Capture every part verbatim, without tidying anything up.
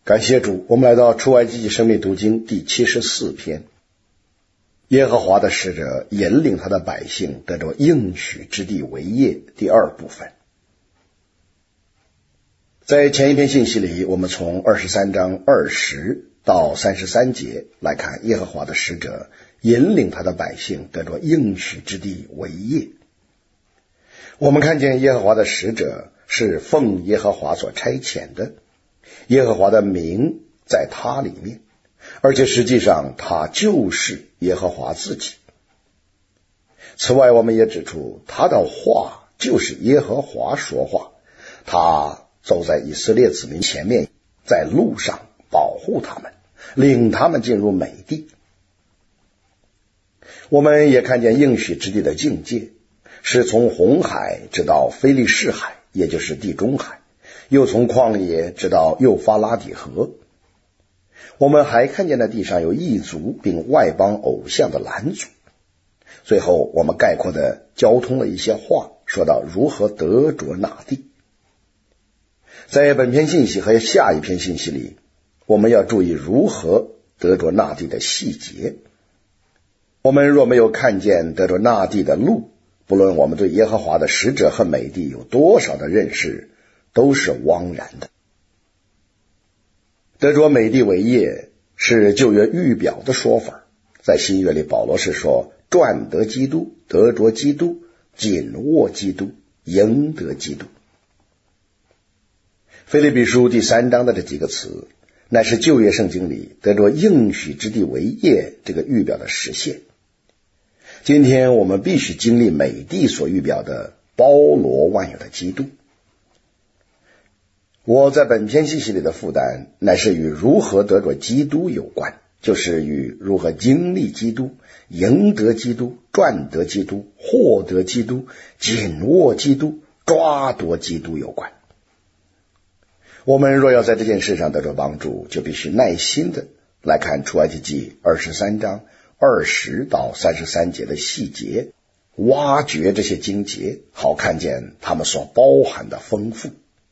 感谢主，我们来到出埃及记生命读经第七十四篇。耶和华的使者引领他的百姓得着应许之地为业，第二部分。在前一篇信息里，我们从二十三章二十到三十三节来看耶和华的使者引领他的百姓得着应许之地为业。我们看见耶和华的使者是奉耶和华所差遣的，耶和华的名在他里面，而且实际上他就是耶和华自己。此外，我们也指出他的话就是耶和华说话，他走在以色列子民前面，在路上保护他们，领他们进入美地。我们也看见应许之地的境界是从红海直到非利士海，也就是地中海，又从旷野直到幼发拉底河。我们还看见那地上有异族并外邦偶像的拦阻。最后我们概括的交通了一些话，说到如何得着那地。在本篇信息和下一篇信息里，我们要注意如何得着那地的细节。我们若没有看见得着那地的路，不论我们对耶和华的使者和美地有多少的认识，都是枉然的。得着美地为业是旧约预表的说法，在新约里保罗是说赚得基督，得着基督，紧握基督，赢得基督。腓立比书第三章的这几个词，乃是旧约圣经里得着应许之地为业这个预表的实现。今天我们必须经历美地所预表的包罗万有的基督。我在本篇信息里的负担乃是与如何得着基督有关，就是与如何经历基督，赢得基督，赚得基督，获得基督，紧握基督，抓夺基督有关。我们若要在这件事上得着帮助，就必须耐心的来看出埃及记二十三章二十到三十三节的细节，挖掘这些经节，好看见它们所包含的丰富。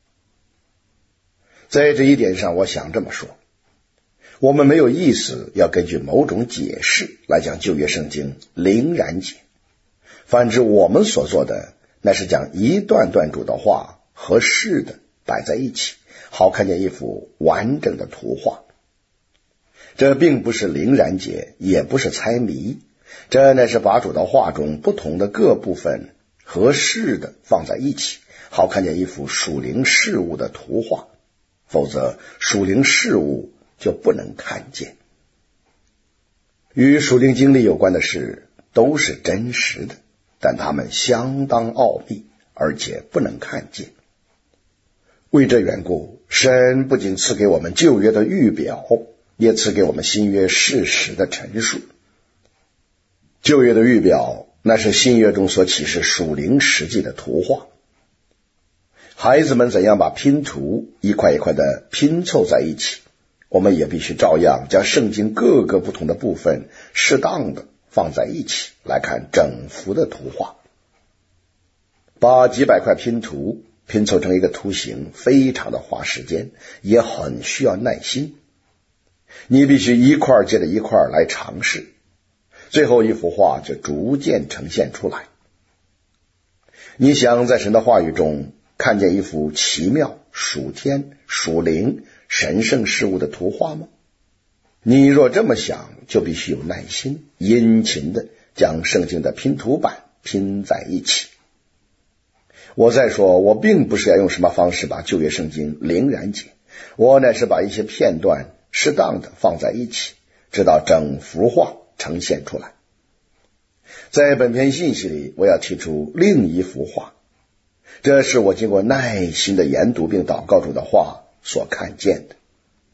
在这一点上，我想这么说，我们没有意思要根据某种解释来讲旧约圣经灵然解，反之我们所做的那是将一段段主的话和事的摆在一起，好看见一幅完整的图画。这并不是灵然解，也不是猜谜，这乃是把主的话中不同的各部分合适的放在一起，好看见一幅属灵事物的图画，否则属灵事物就不能看见。与属灵经历有关的事都是真实的，但它们相当奥秘，而且不能看见。为这缘故，神不仅赐给我们旧约的预表，也赐给我们新约事实的陈述。旧约的预表，那是新约中所启示属灵实际的图画。孩子们怎样把拼图一块一块的拼凑在一起，我们也必须照样将圣经各个不同的部分适当的放在一起，来看整幅的图画。把几百块拼图拼凑成一个图形，非常的花时间，也很需要耐心。你必须一块接着一块来尝试，最后一幅画就逐渐呈现出来。你想在神的话语中看见一幅奇妙、属天、属灵、神圣事物的图画吗？你若这么想，就必须有耐心，殷勤的将圣经的拼图板拼在一起。我再说，我并不是要用什么方式把旧约圣经灵然解，我乃是把一些片段适当的放在一起，直到整幅画呈现出来。在本篇信息里，我要提出另一幅画，这是我经过耐心的研读并祷告主的话所看见的。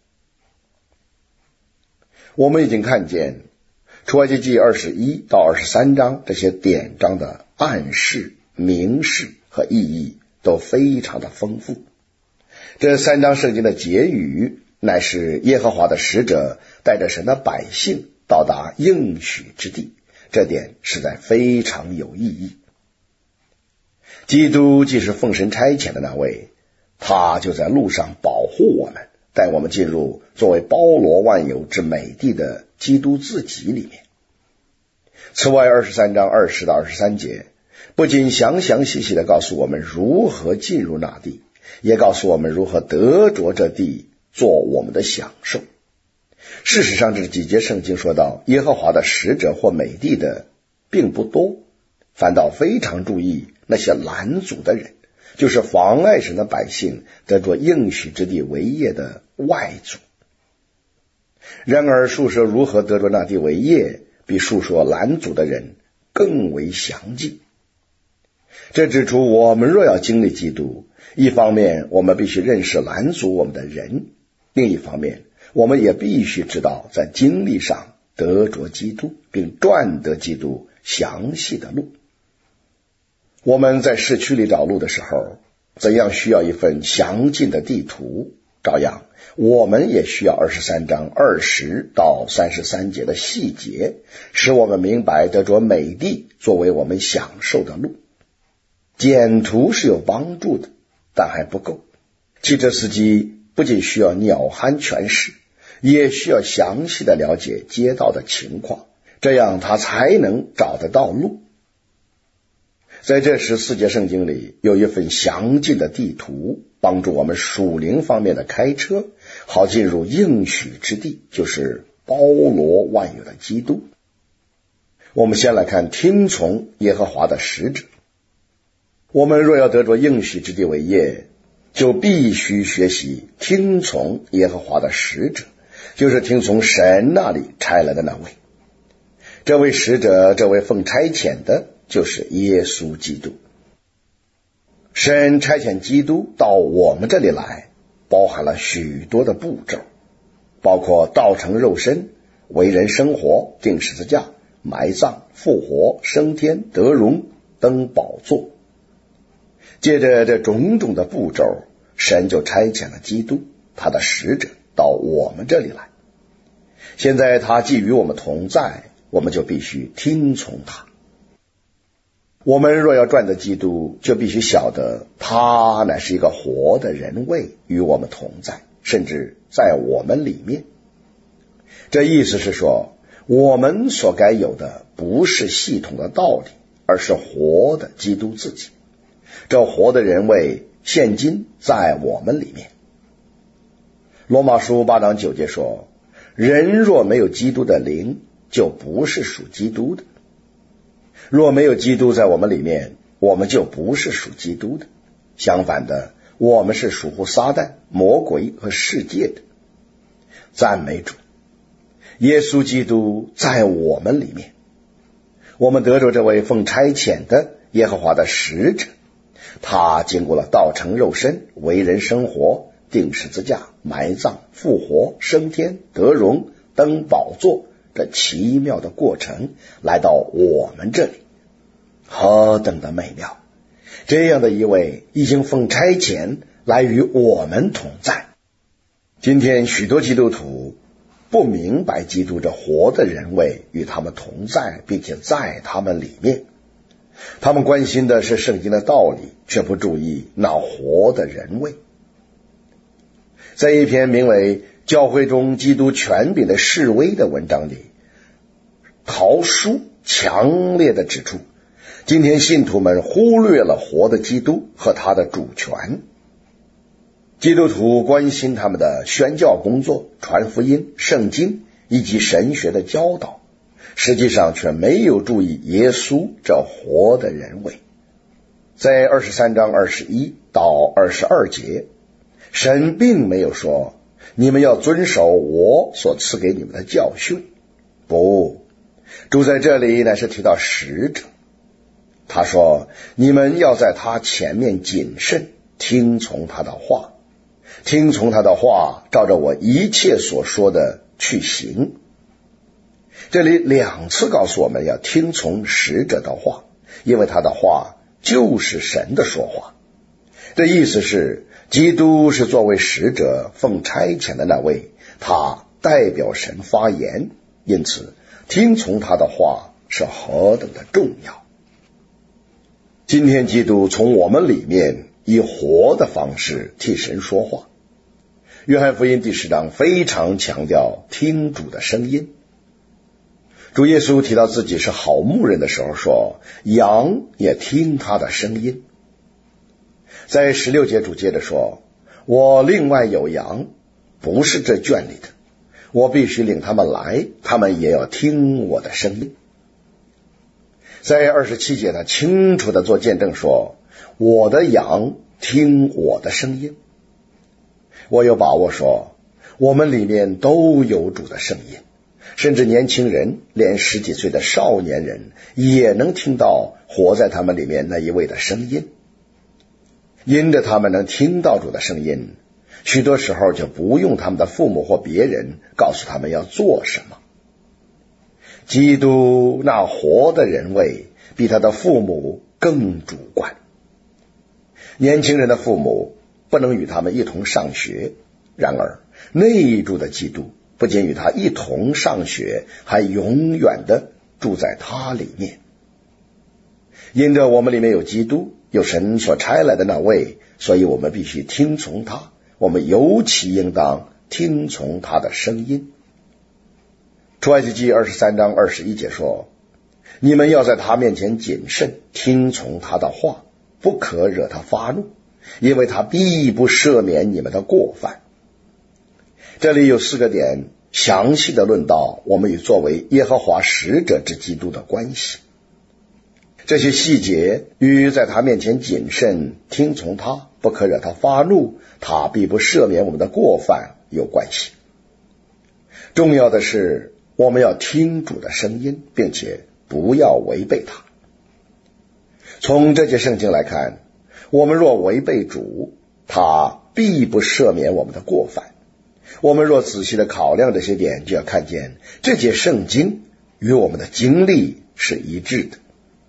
我们已经看见出埃及记二十一到二十三章这些典章的暗示、明示和意义都非常的丰富。这三章圣经的结语乃是耶和华的使者带着神的百姓到达应许之地，这点实在非常有意义。基督既是奉神差遣的那位，他就在路上保护我们， 带我们进入作为包罗万有之美地的基督自己里面。此外，二十三章二十到二十三节不仅详详细细地告诉我们如何进入那地，也告诉我们如何得着这地做我们的享受。事实上，这几节圣经说到耶和华的使者或美地的并不多，反倒非常注意那些拦阻的人，就是妨碍神的百姓得着应许之地为业的外族。然而述说如何得着那地为业，比述说拦阻的人更为详尽。这指出我们若要经历基督，一方面我们必须认识拦阻我们的人，另一方面我们也必须知道在经历上得着基督，并赚得基督详细的路。我们在市区里找路的时候，怎样需要一份详尽的地图，照样我们也需要二十三章二十到三十三节的细节，使我们明白得着美地作为我们享受的路。简图是有帮助的，但还不够。汽车司机不仅需要鸟瞰全市，也需要详细的了解街道的情况，这样他才能找得到路。在这十四节圣经里有一份详尽的地图，帮助我们属灵方面的开车，好进入应许之地，就是包罗万有的基督。我们先来看听从耶和华的使者。我们若要得着应许之地为业，就必须学习听从耶和华的使者，就是听从神那里差来的那位。这位使者，这位奉差遣的，就是耶稣基督。神差遣基督到我们这里来，包含了许多的步骤，包括道成肉身、为人生活、钉十字架、埋葬、复活、升天、得荣、登宝座。借着这种种的步骤，神就差遣了基督，他的使者，到我们这里来。现在他既与我们同在，我们就必须听从他。我们若要赚得基督，就必须晓得他乃是一个活的人位，与我们同在，甚至在我们里面。这意思是说，我们所该有的不是系统的道理，而是活的基督自己。这活的人位现今在我们里面。罗马书八章九节说，人若没有基督的灵，就不是属基督的。若没有基督在我们里面，我们就不是属基督的。相反的，我们是属乎撒旦、魔鬼和世界的。赞美主，耶稣基督在我们里面。我们得着这位奉差遣的耶和华的使者，他经过了道成肉身、为人生活、钉十字架、埋葬、复活、升天、得荣、登宝座这奇妙的过程，来到我们这里，何等的美妙！这样的一位已经奉差遣来与我们同在。今天许多基督徒不明白基督这活的人位与他们同在，并且在他们里面。他们关心的是圣经的道理，却不注意那活的人位。在一篇名为《教会中基督权柄的示威》的文章里，陶书强烈地指出，今天信徒们忽略了活的基督和他的主权。基督徒关心他们的宣教工作、传福音、圣经以及神学的教导，实际上却没有注意耶稣这活的人位。在二十三章二十一到二十二节，神并没有说你们要遵守我所赐给你们的教训，不，主在这里乃是提到使者。他说你们要在他前面谨慎，听从他的话，听从他的话，照着我一切所说的去行。这里两次告诉我们要听从使者的话，因为他的话就是神的说话。这意思是，基督是作为使者奉差遣的那位，他代表神发言，因此听从他的话是何等的重要。今天基督从我们里面以活的方式替神说话， 约翰福音第十章非常强调听主的声音。主耶稣提到自己是好牧人的时候说，羊也听他的声音。在十六节主接着说，我另外有羊，不是这圈里的，我必须领他们来，他们也要听我的声音。在二十七节他清楚地做见证说，我的羊听我的声音。我有把握说，我们里面都有主的声音，甚至年轻人，连十几岁的少年人也能听到活在他们里面那一位的声音。因着他们能听到主的声音，许多时候就不用他们的父母或别人告诉他们要做什么。基督那活的人位比他的父母更主观。年轻人的父母不能与他们一同上学，然而内住的基督不仅与他一同上学，还永远的住在他里面。因着我们里面有基督，有神所差来的那位，所以我们必须听从他，我们尤其应当听从他的声音。出埃及记二十三章二十一节说，你们要在他面前谨慎，听从他的话，不可惹他发怒，因为他必不赦免你们的过犯。这里有四个点详细的论到我们与作为耶和华使者之基督的关系。这些细节与在他面前谨慎，听从他，不可惹他发怒，他必不赦免我们的过犯有关系。重要的是我们要听主的声音，并且不要违背他。从这节圣经来看，我们若违背主，他必不赦免我们的过犯。我们若仔细的考量这些点，就要看见这节圣经与我们的经历是一致的。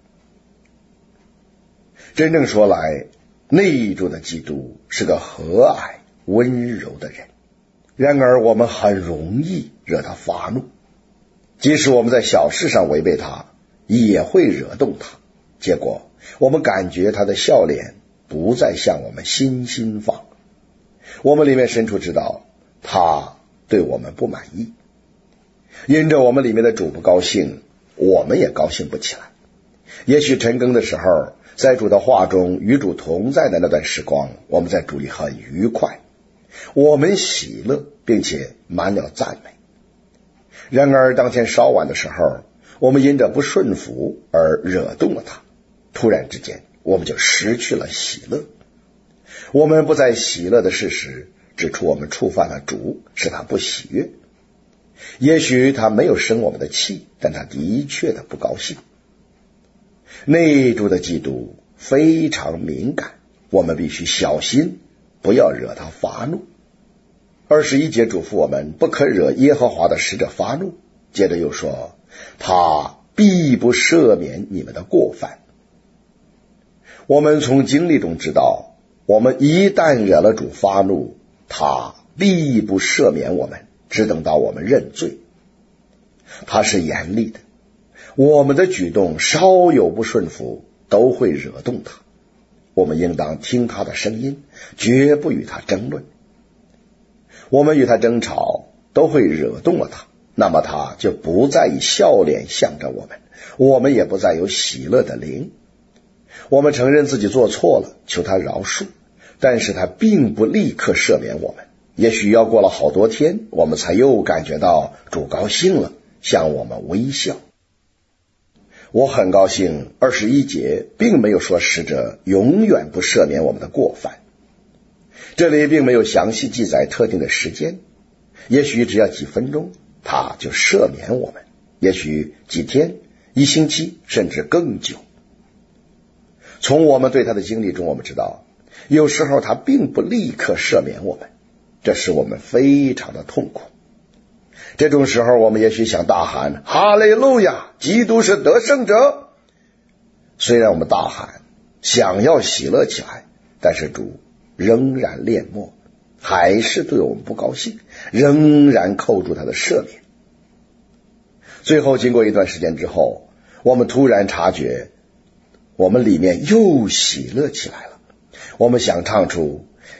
真正说来，内住的基督是个和蔼温柔的人，然而我们很容易惹他发怒，即使我们在小事上违背他，也会惹动他，结果我们感觉他的笑脸不再向我们心心放，我们里面深处知道他对我们不满意，因着我们里面的主不高兴，我们也高兴不起来。也许晨更的时候，在主的话中与主同在的那段时光，我们在主里很愉快，我们喜乐，并且满了赞美。然而当天稍晚的时候，我们因着不顺服而惹动了他，突然之间我们就失去了喜乐。我们不在喜乐的事实指出我们触犯了主，使他不喜悦。也许他没有生我们的气，但他的确的不高兴。内住的基督非常敏感，我们必须小心，不要惹他发怒。二十一节嘱咐我们不可惹耶和华的使者发怒，接着又说他必不赦免你们的过犯。我们从经历中知道，我们一旦惹了主发怒，他必不赦免我们，只等到我们认罪。他是严厉的，我们的举动稍有不顺服都会惹动他，我们应当听他的声音，绝不与他争论。我们与他争吵都会惹动了他，那么他就不再以笑脸向着我们，我们也不再有喜乐的灵。我们承认自己做错了，求他饶恕，但是他并不立刻赦免我们，也许要过了好多天，我们才又感觉到主高兴了，向我们微笑。我很高兴二十一节并没有说使者永远不赦免我们的过犯，这里并没有详细记载特定的时间，也许只要几分钟他就赦免我们，也许几天、一星期，甚至更久。从我们对他的经历中，我们知道有时候他并不立刻赦免我们，这使我们非常的痛苦。这种时候我们也许想大喊哈利路亚，基督是得胜者。虽然我们大喊想要喜乐起来，但是主仍然恋寞，还是对我们不高兴，仍然扣住他的赦免。最后经过一段时间之后，我们突然察觉我们里面又喜乐起来了，我们想唱出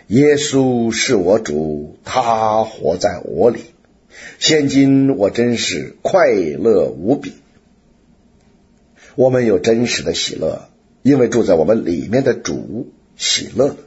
耶稣是我主，他活在我里，现今我真是快乐无比。我们有真实的喜乐，因为住在我们里面的主喜乐了。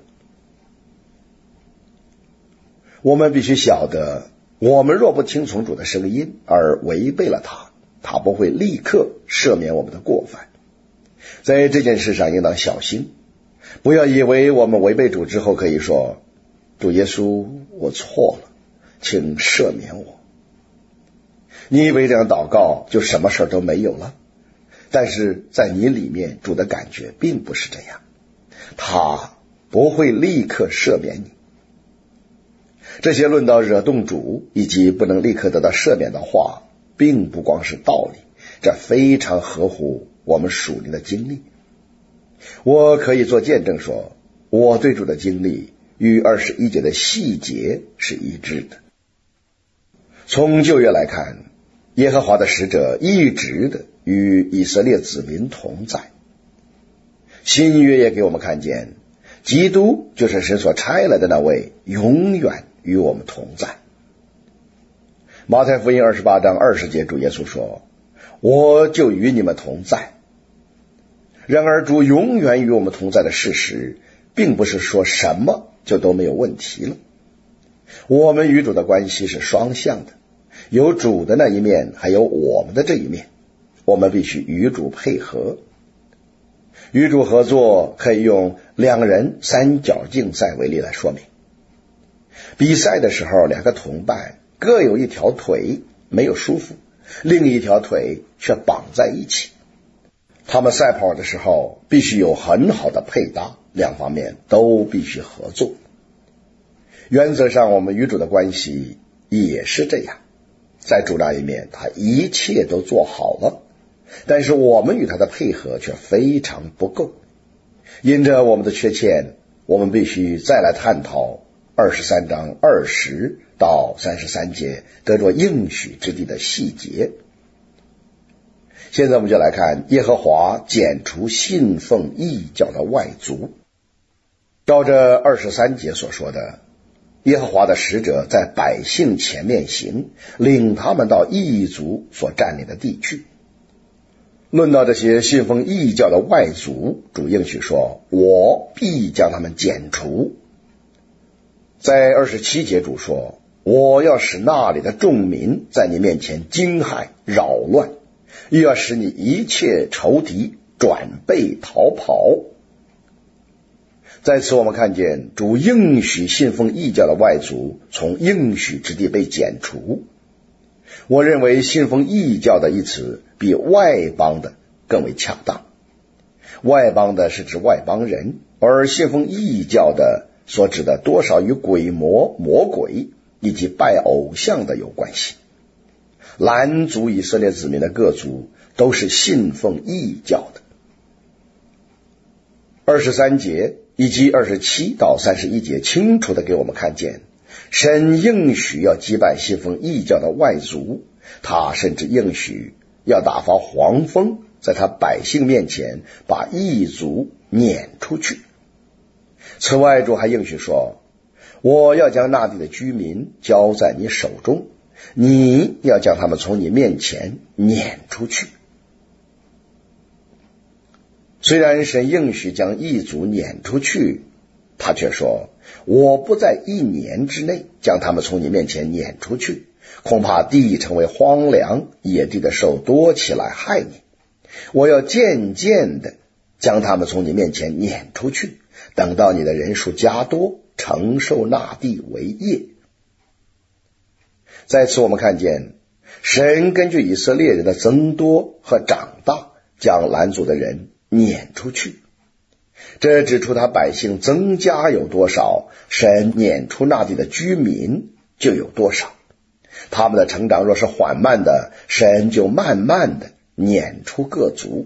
我们必须晓得，我们若不听从主的声音而违背了他，他不会立刻赦免我们的过犯。在这件事上应当小心，不要以为我们违背主之后可以说，主耶稣，我错了，请赦免我。你以为这样祷告就什么事都没有了？但是在你里面主的感觉并不是这样，他不会立刻赦免你。这些论到惹动主以及不能立刻得到赦免的话，并不光是道理，这非常合乎我们属灵的经历。我可以做见证说，我对主的经历与二十一节的细节是一致的。从旧约来看，耶和华的使者一直的与以色列子民同在。新约也给我们看见，基督就是神所差来的那位，永远与我们同在。马太福音二十八章二十节，主耶稣说，我就与你们同在。然而主永远与我们同在的事实，并不是说什么就都没有问题了。我们与主的关系是双向的，有主的那一面，还有我们的这一面，我们必须与主配合。与主合作可以用两人三角竞赛为例来说明。比赛的时候，两个同伴各有一条腿没有舒服，另一条腿却绑在一起。他们赛跑的时候必须有很好的配搭，两方面都必须合作。原则上我们与主的关系也是这样，在主那一面他一切都做好了，但是我们与他的配合却非常不够。因着我们的缺欠，我们必须再来探讨二十三章二十到三十三节得着应许之地的细节。现在我们就来看耶和华剪除信奉异教的外族。照着二十三节所说的，耶和华的使者在百姓前面行，领他们到异族所占领的地去。论到这些信奉异教的外族，主应许说，我必将他们剪除。在二十七节主说，我要使那里的众民在你面前惊骇扰乱，又要使你一切仇敌转背逃跑。在此我们看见主应许信奉异教的外族从应许之地被剪除。我认为信奉异教的一词比外邦的更为恰当。外邦的是指外邦人，而信奉异教的所指的多少与鬼魔、魔鬼以及拜偶像的有关系。拦阻以色列子民的各族都是信奉异教的。二十三节以及二十七到三十一节清楚地给我们看见，神应许要击败信奉异教的外族，他甚至应许要打发黄蜂在他百姓面前把异族撵出去。此外，主还应许说，我要将那地的居民交在你手中，你要将他们从你面前撵出去。虽然神应许将异族撵出去，他却说，我不在一年之内将他们从你面前撵出去，恐怕地成为荒凉，野地的兽多起来害你。我要渐渐的将他们从你面前撵出去，等到你的人数加多，承受那地为业。在此我们看见，神根据以色列人的增多和长大，将拦阻的人撵出去。这指出他百姓增加有多少，神撵出那地的居民就有多少。他们的成长若是缓慢的，神就慢慢的撵出各族。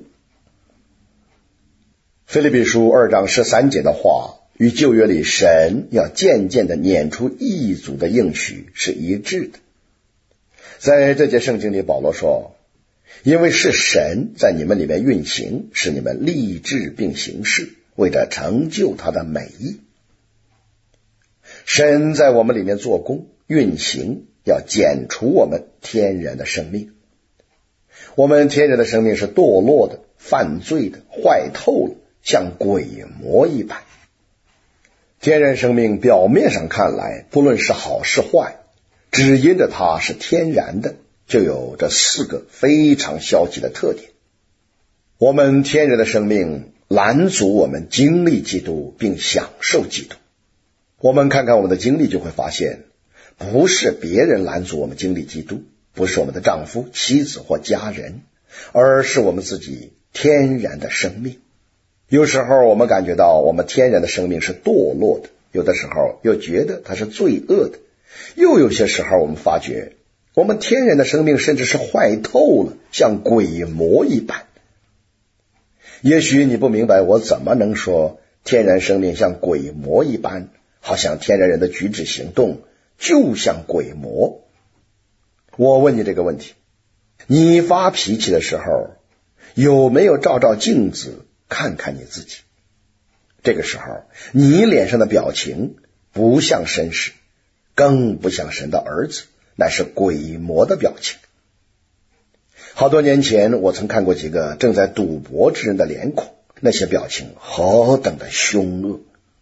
腓立比书二章十三节的话与旧约里神要渐渐的撵出异族的应许是一致的。在这节圣经里，保罗说，因为是神在你们里面运行，使你们立志并行事，为着成就他的美意。 神在我们里面做工运行，要剪除我们天然的生命。我们天然的生命是堕落的、犯罪的、坏透了，像鬼魔一般。天然生命表面上看来，不论是好是坏，只因着它是天然的，就有这四个非常消极的特点。我们天然的生命拦阻我们经历基督并享受基督。我们看看我们的经历，就会发现不是别人拦阻我们经历基督，不是我们的丈夫、妻子或家人，而是我们自己天然的生命。有时候我们感觉到我们天然的生命是堕落的，有的时候又觉得它是罪恶的，又有些时候我们发觉我们天然的生命甚至是坏透了，像鬼魔一般。也许你不明白我怎么能说天然生命像鬼魔一般，好像天然人的举止行动就像鬼魔。我问你这个问题，你发脾气的时候有没有照照镜子看看你自己？这个时候你脸上的表情不像绅士，更不像神的儿子，乃是鬼魔的表情。好多年前我曾看过几个正在赌博之人的脸孔，那些表情何等的凶恶。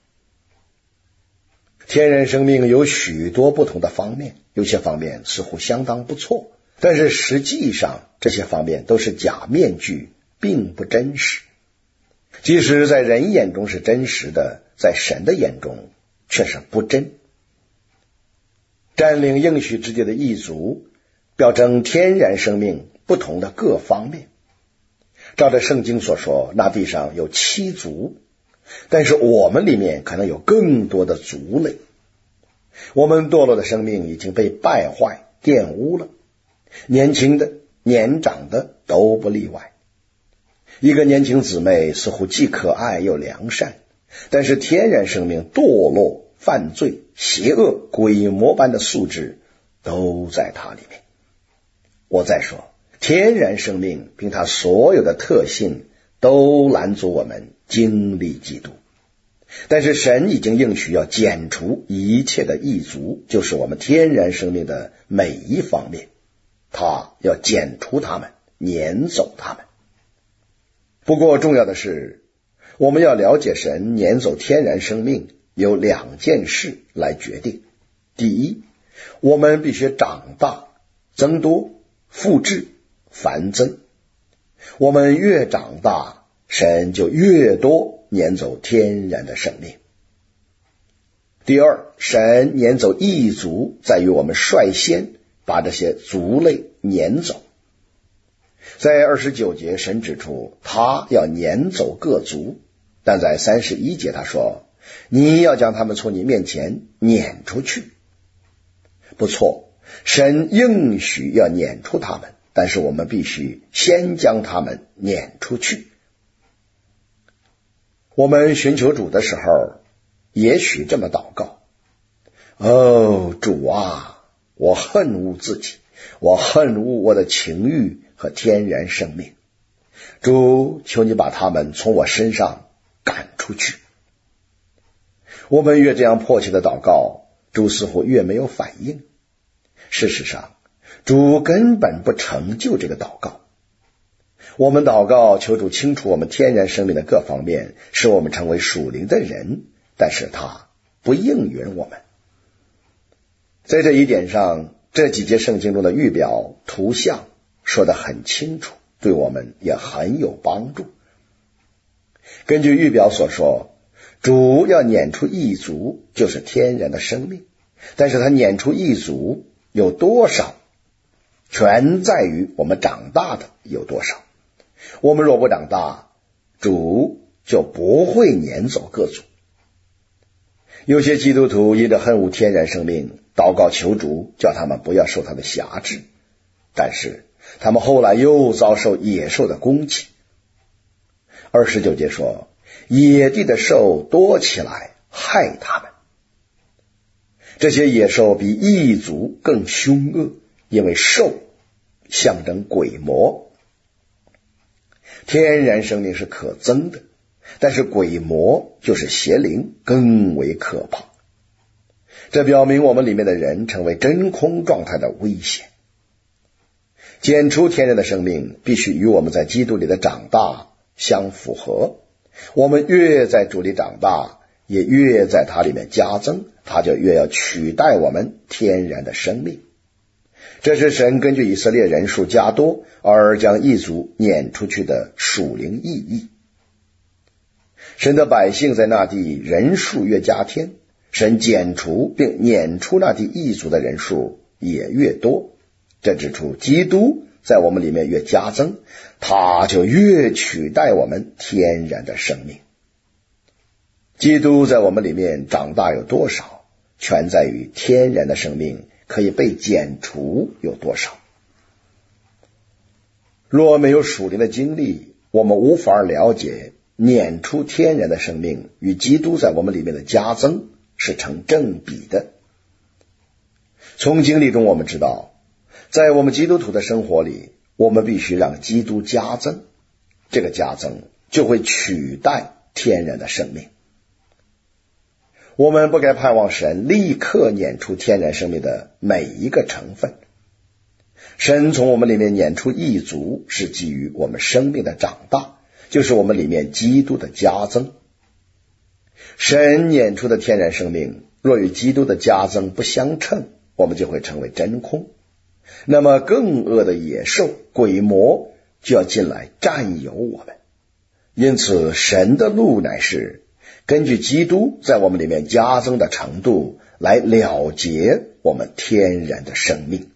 天然生命有许多不同的方面，有些方面似乎相当不错，但是实际上这些方面都是假面具，并不真实。即使在人眼中是真实的，在神的眼中却是不真。占领应许之地的异族，表征天然生命不同的各方面。照着圣经所说，那地上有七族，但是我们里面可能有更多的族类。我们堕落的生命已经被败坏玷污了，年轻的年长的都不例外。一个年轻姊妹似乎既可爱又良善，但是天然生命堕落、犯罪、邪恶、鬼魔般的素质都在她里面。我再说，天然生命凭它所有的特性都拦阻我们经历基督，但是神已经应许要剪除一切的异族，就是我们天然生命的每一方面，他要剪除他们，撵走他们。不过重要的是，我们要了解神撵走天然生命有两件事来决定。第一，我们必须长大、增多、复制、繁增。我们越长大，神就越多撵走天然的生命。第二，神撵走异族，在于我们率先把这些族类撵走。在二十九节，神指出他要撵走各族，但在三十一节他说，你要将他们从你面前撵出去。不错，神应许要撵出他们，但是我们必须先将他们撵出去。我们寻求主的时候，也许这么祷告：哦，主啊，我恨恶自己，我恨恶我的情欲和天然生命。主，求你把他们从我身上赶出去。我们越这样迫切的祷告，主似乎越没有反应。事实上，主根本不成就这个祷告。我们祷告求主清除我们天然生命的各方面，使我们成为属灵的人，但是他不应允我们。在这一点上，这几节圣经中的预表图像说得很清楚，对我们也很有帮助。根据预表所说，主要撵出异族，就是天然的生命，但是他撵出异族有多少，全在于我们长大的有多少。我们若不长大，主就不会撵走各族。有些基督徒因着恨恶天然生命，祷告求主叫他们不要受他的辖制，但是他们后来又遭受野兽的攻击。二十九节说，野地的兽多起来害他们。这些野兽比异族更凶恶，因为兽象征鬼魔。天然生命是可憎的，但是鬼魔就是邪灵，更为可怕。 这表明我们里面的人成为真空状态的危险。减除天然的生命必须与我们在基督里的长大相符合，我们越在主里长大，也越在它里面加增，它就越要取代我们天然的生命。这是神根据以色列人数加多而将异族撵出去的属灵意义。神的百姓在那地人数越加添，神减除并撵出那地异族的人数也越多。这指出基督在我们里面越加增，他就越取代我们天然的生命。基督在我们里面长大有多少，全在于天然的生命可以被减除有多少。若没有属灵的经历，我们无法了解撵出天然的生命与基督在我们里面的加增是成正比的。从经历中我们知道，在我们基督徒的生活里，我们必须让基督加增，这个加增就会取代天然的生命。我们不该盼望神立刻撵出天然生命的每一个成分。神从我们里面撵出异族，是基于我们生命的长大，就是我们里面基督的加增。神撵出的天然生命若与基督的加增不相称，我们就会成为真空。那么更恶的野兽鬼魔就要进来占有我们。因此神的路乃是根据基督在我们里面加增的程度来了结我们天然的生命。